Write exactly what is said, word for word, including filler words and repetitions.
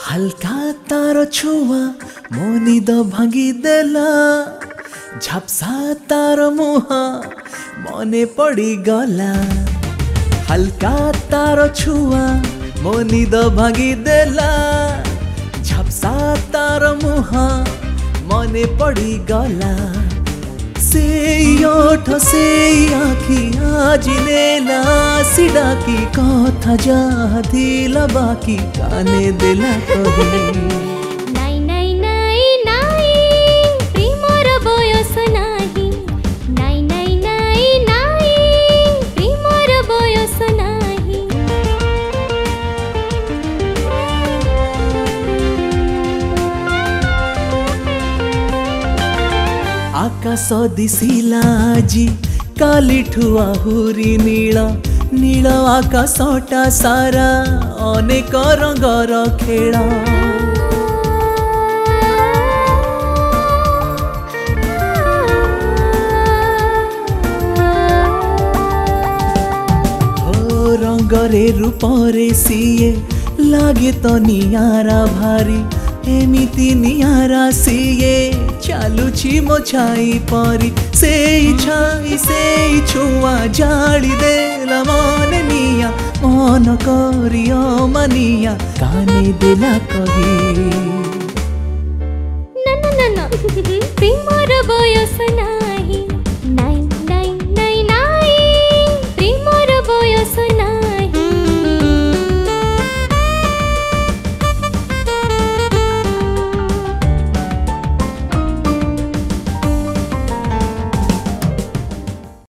हल्का तार छुआ मो निद भांगी देला झपसा तार मुहा मने पड़ी गला। हल्का तार छुआ मो निद भांगी देला झपसा तार मुहा मने पड़ी गला। से ओठ से आखि आज नेला सिडा की कथा जा दिला बाकी काने देला कही। नाई नाई नाई नाई प्रेमर बयस नाही। नाई नाई नाई नाई प्रेमर बयस नाही। आकाश दिशिला आजी कालीठु आहुरी नील नील आकाशटा सारा अनेक रंगर खेल। हो रंगरे रूपरे सीए लागे तो नियारा भारी एमिति नियारा सीए चालुची मो छाई परी। से छाई से छुआ जाली देला मन निया मन करियो मनिया काने देला कही। ना ना ना ना प्रेमर बयस ना।